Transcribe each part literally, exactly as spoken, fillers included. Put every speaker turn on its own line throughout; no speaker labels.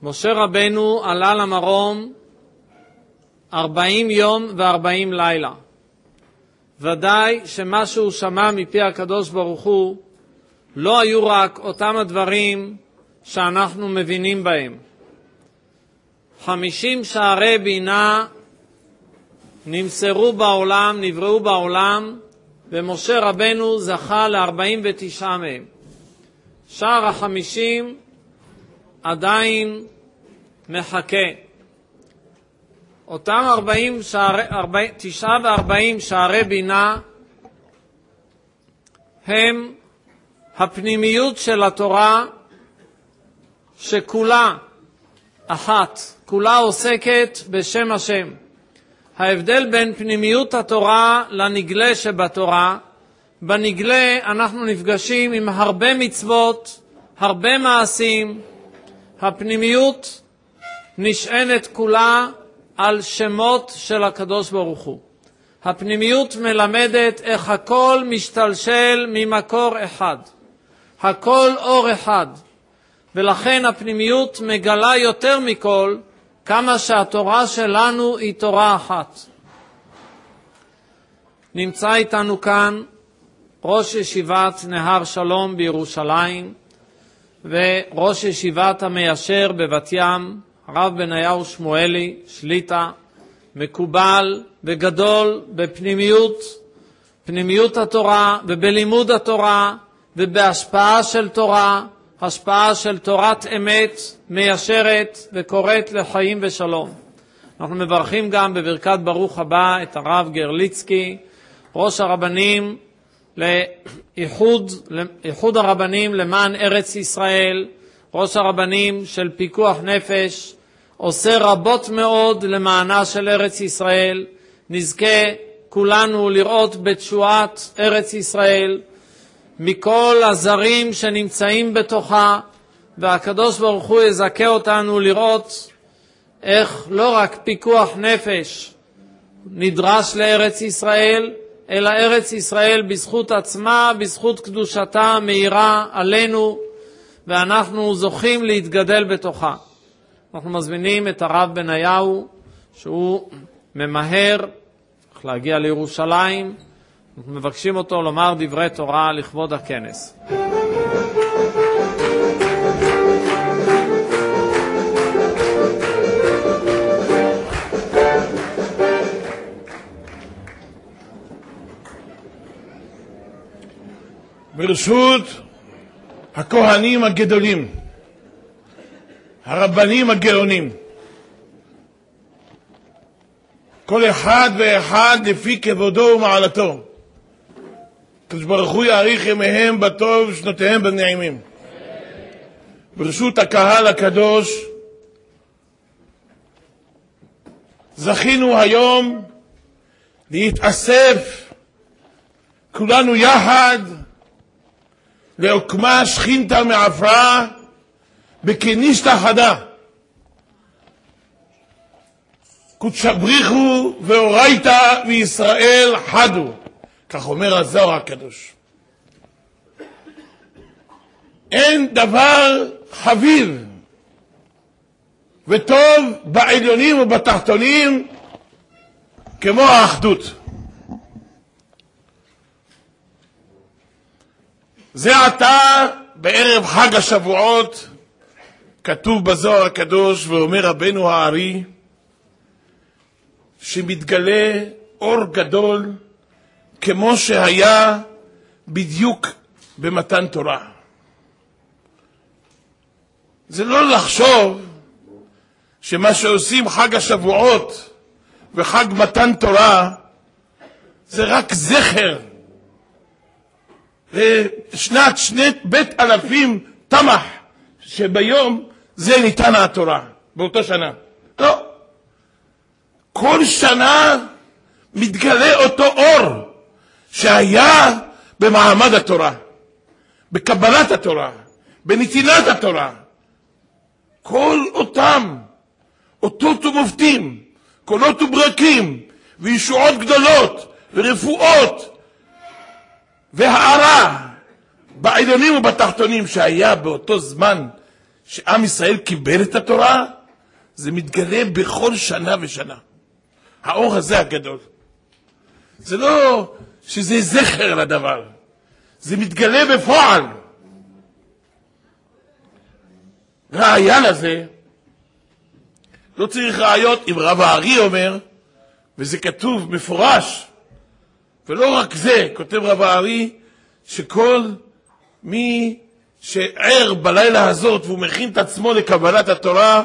משה רבנו עלה למרום ארבעים יום וארבעים לילה. ודאי שמה שהוא שמע מפי הקדוש ברוך הוא לא היו רק אותם הדברים שאנחנו מבינים בהם. חמישים שערי בינה נמסרו בעולם, נבראו בעולם, ומשה רבנו זכה ל-ארבעים ותשע מהם. שער החמישים עדיין מחכה. אותם ארבעים שערי, ארבעים, תשעה וארבעים שערי בינה הם הפנימיות של התורה שכולה אחת, כולה עוסקת בשם השם. ההבדל בין פנימיות התורה לנגלה שבתורה, בנגלה אנחנו נפגשים עם הרבה מצוות, הרבה מעשים. הפנימיות נשענת כולה על שמות של הקדוש ברוך הוא. הפנימיות מלמדת איך הכל משתלשל ממקור אחד. הכל אור אחד. ולכן הפנימיות מגלה יותר מכל כמה שהתורה שלנו היא תורה אחת. נמצא איתנו כאן ראש ישיבת נהר שלום בירושלים, וראש ישיבת המיישר בבת ים, הרב בניהו שמואלי, שליטה, מקובל וגדול בפנימיות, פנימיות התורה ובלימוד התורה ובהשפעה של תורה, השפעה של תורת אמת מיישרת וקוראת לחיים ושלום. אנחנו מברכים גם בברכת ברוך הבא את הרב גרליצקי, ראש הרבנים לאיחוד, לאיחוד הרבנים למען ארץ ישראל, ראש הרבנים של פיקוח נפש, עושה רבות מאוד למענה של ארץ ישראל. נזכה כולנו לראות בתשועת ארץ ישראל מכל הזרים שנמצאים בתוכה, והקדוש ברוך הוא יזכה אותנו לראות איך לא רק פיקוח נפש נדרש לארץ ישראל, אלא ארץ ישראל בזכות עצמה, בזכות קדושתה מאירה עלינו, ואנחנו זוכים להתגדל בתוכה. אנחנו מזמינים את הרב בניהו, שהוא ממהר להגיע לירושלים. אנחנו מבקשים אותו לומר דברי תורה לכבוד הכנס.
ברשות הכהנים הגדולים, הרבנים הגאונים, כל אחד ואחד לפי כבודו ומעלתו, הקדוש ברוך הוא יאריך ימיהם בטוב, שנותיהם בנעימים. ברשות הקהל הקדוש, זכינו היום להתאסף כולנו יחד לעוקמה שכינתה מעפרה בכניסתא חדה. קודשא בריחו ואורייתא וישראל חדו, כך אומר הזוהר הקדוש. אין דבר חביב וטוב בעליונים ובתחתונים כמו האחדות. זה עתה בערב חג השבועות כתוב בזוהר הקדוש, ואומר רבנו הארי, שמתגלה אור גדול כמו שהיה בדיוק במתן תורה. זה לא לחשוב שמה שעושים חג השבועות וחג מתן תורה זה רק זכר לשנת שנת בית אלפים תמח, שביום זה ניתן התורה, באותו שנה. לא. כל שנה מתגלה אותו אור שהיה במעמד התורה, בקבלת התורה, בנתינת התורה. כל אותם אותות ומופתים, קולות וברקים וישועות גדולות ורפואות והערה בעליונים ובתחתונים שהיה באותו זמן שעם ישראל קיבל את התורה, זה מתגלה בכל שנה ושנה. האור הזה הגדול. זה לא שזה זכר לדבר, זה מתגלה בפועל. ראיה לזה, לא צריך ראיות, אם רב הארי אומר, וזה כתוב מפורש, ולא רק זה, כותב רב הארי, שכל מי שער בלילה הזאת והוא מכין את עצמו לקבלת התורה,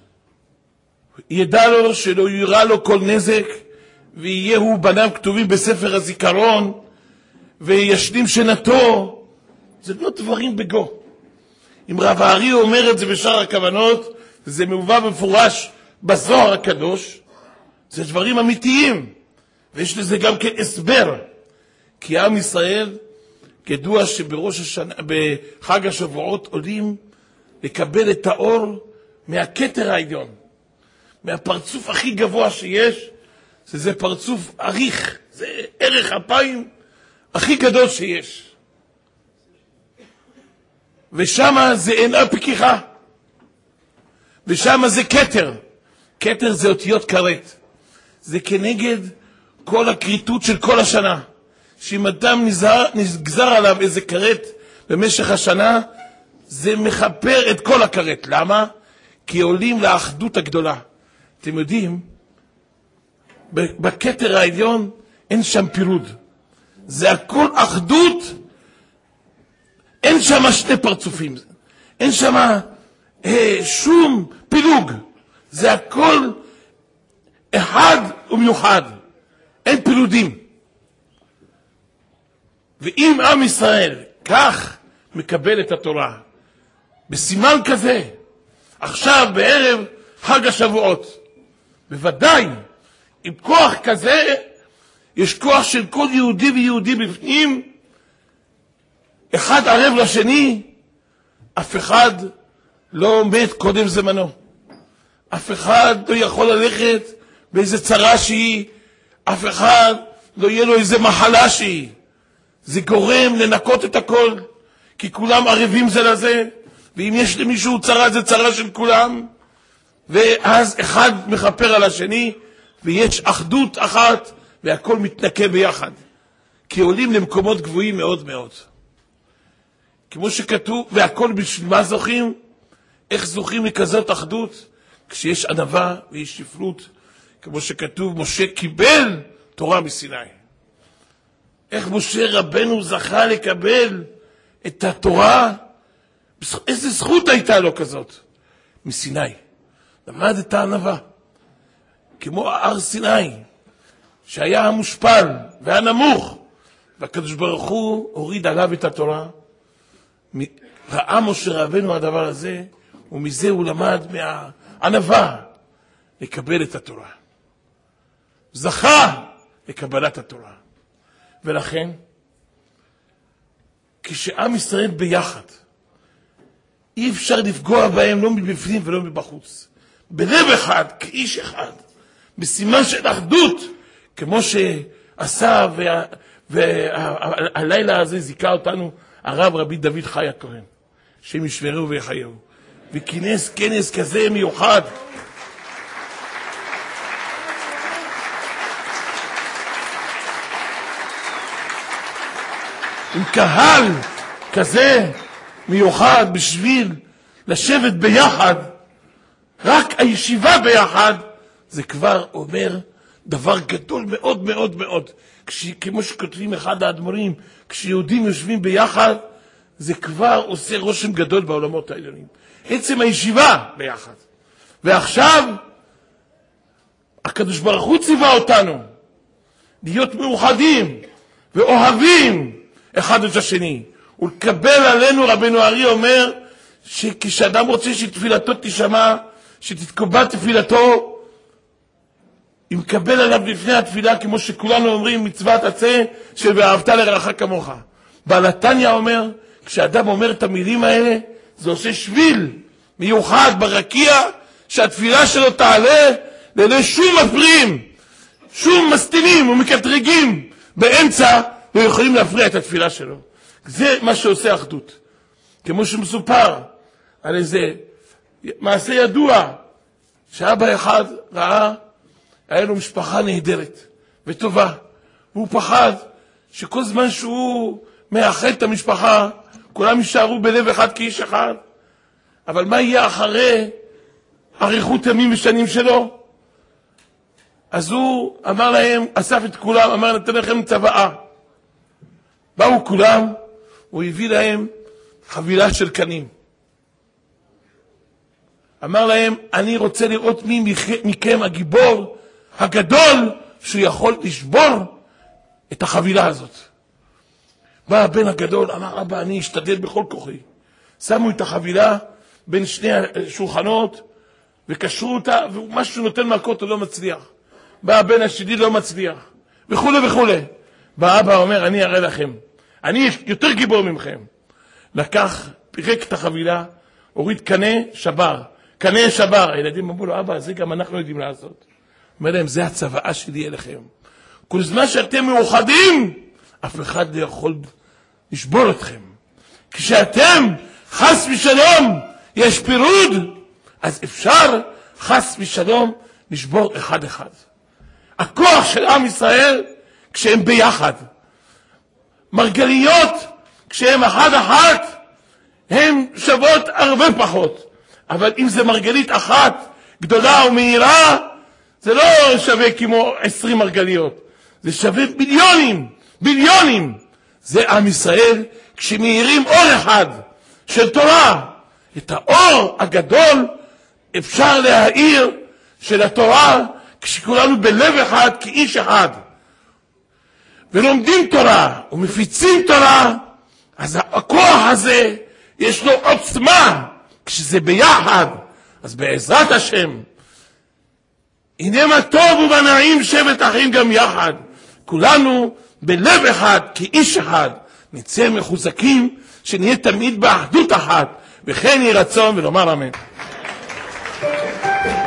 ידע לו שלא יראה לו כל נזק, ויהיו בניו כתובים בספר הזיכרון, וישלים שנתו. זה לא דברים בגו. אם רב הארי אומר את זה בשאר הכוונות, וזה מובא במפורש בזוהר הקדוש, זה דברים אמיתיים, ויש לזה גם כן הסבר. כי עם ישראל, ידוע שבראש השנה, בחג השבועות עולים לקבל את האור מהכתר העליון, מהפרצוף הכי גבוה שיש, שזה פרצוף עריך, זה ערך אפיים הכי גדול שיש. ושמה זה אינה פקיחה, ושמה זה כתר. כתר זה אותיות כרת, זה כנגד כל הקריטות של כל השנה, שאם אדם נגזר, נגזר עליו איזה כרת במשך השנה, זה מחפר את כל הכרת. למה? כי עולים לאחדות הגדולה. אתם יודעים, בכתר העליון אין שם פירוד, זה הכל אחדות, אין שם שני פרצופים, אין שם אה, שום פילוג, זה הכל אחד ומיוחד, אין פילודים. ואם עם ישראל כך מקבל את התורה בסימן כזה, עכשיו בערב חג השבועות, בוודאי עם כוח כזה, יש כוח של כל יהודי ויהודי בפנים, אחד ערב לשני, אף אחד לא מת קודם זמנו, אף אחד לא יכול ללכת באיזה צרה שהיא, אף אחד לא יהיה לו איזה מחלה שהיא. זה גורם לנקות את הכל, כי כולם ערבים זה לזה, ואם יש למישהו צרה, זה צרה של כולם, ואז אחד מחפר על השני, ויש אחדות אחת, והכל מתנקה ביחד, כי עולים למקומות גבוהים מאוד מאוד. כמו שכתוב, והכל בשביל מה זוכים? איך זוכים לכזאת אחדות? כשיש ענווה ויש שפלות, כמו שכתוב, משה קיבל תורה מסיני. איך משה רבנו זכה לקבל את התורה? איזה זכות הייתה לו כזאת? מסיני. למד את הענווה. כמו הר סיני, שהיה המושפל והנמוך, והקדוש ברוך הוא הוריד עליו את התורה. ראה משה רבנו הדבר הזה, ומזה הוא למד מהענווה לקבל את התורה. זכה לקבלת התורה. ולכן, כשעם ישראל ביחד, אי אפשר לפגוע בהם לא מבפנים ולא מבחוץ. בלב אחד, כאיש אחד, בסימן של אחדות, כמו שעשה, והלילה הזה זיכה אותנו הרב רבי דוד חי הכהן, שהם ישמרו ויחיו, וכינס כנס כזה מיוחד. עם קהל כזה מיוחד בשביל לשבת ביחד, רק הישיבה ביחד, זה כבר אומר דבר גדול מאוד מאוד מאוד. כש, כמו שכותבים אחד האדמו"רים, כשיהודים יושבים ביחד, זה כבר עושה רושם גדול בעולמות העליונים. עצם הישיבה ביחד. ועכשיו, הקדוש ברוך הוא ציווה אותנו להיות מאוחדים ואוהבים אחד את השני. ולקבל עלינו, רבנו ארי אומר, שכשאדם רוצה שתפילתו תשמע, שתתקבל תפילתו, אם מקבל עליו לפני התפילה, כמו שכולנו אומרים, מצוות עצה של ואהבת לרעך כמוך. בעל התניא אומר, כשאדם אומר את המילים האלה, זה עושה שביל מיוחד ברקיע, שהתפילה שלו תעלה ללא שום מפריעים, שום מסתינים ומקטרגים באמצע, לא יכולים להפריע את התפילה שלו. זה מה שעושה אחדות. כמו שמסופר על איזה מעשה ידוע, שאבא אחד ראה, היה לו משפחה נהדרת וטובה, והוא פחד שכל זמן שהוא מאחד את המשפחה, כולם יישארו בלב אחד כאיש אחד. אבל מה יהיה אחרי אריכות ימים ושנים שלו? אז הוא אמר להם, אסף את כולם, אמר, נתן לכם צוואה. באו כולם, הוא הביא להם חבילה של קנים. אמר להם, אני רוצה לראות מי מכם הגיבור הגדול שהוא יכול לשבור את החבילה הזאת. בא הבן הגדול, אמר, אבא, אני אשתדל בכל כוחי. שמו את החבילה בין שני השולחנות וקשרו אותה, ומה שהוא נותן מכות הוא לא מצליח. בא הבן השני, לא מצליח, וכו' וכו'. בא אבא אומר, אני אראה לכם, אני יותר גיבור ממכם. לקח, פירק את החבילה, הוריד קנה, שבר. קנה שבר. הילדים אמרו לו, אבא, זה גם אנחנו יודעים לעשות. אומר להם, זה הצוואה שלי אליכם. כל זמן שאתם מאוחדים, אף אחד לא יכול לשבור אתכם. כשאתם חס ושלום יש פירוד, אז אפשר חס ושלום לשבור אחד אחד. הכוח של עם ישראל כשהם ביחד. מרגליות כשהם אחד אחת, הם שוות הרבה פחות. אבל אם זה מרגלית אחת גדולה ומהירה, זה לא שווה כמו עשרים מרגליות. זה שווה ביליונים, ביליונים. זה עם ישראל כשמאירים אור אחד של תורה. את האור הגדול אפשר להאיר של התורה כשכולנו בלב אחד כאיש אחד. ולומדים תורה ומפיצים תורה, אז הכוח הזה יש לו עוצמה כשזה ביחד. אז בעזרת השם, הנה מה טוב ומה נעים שבת אחים גם יחד. כולנו בלב אחד כאיש אחד נצא מחוזקים, שנהיה תמיד באחדות אחת, וכן יהי רצון ולומר אמן.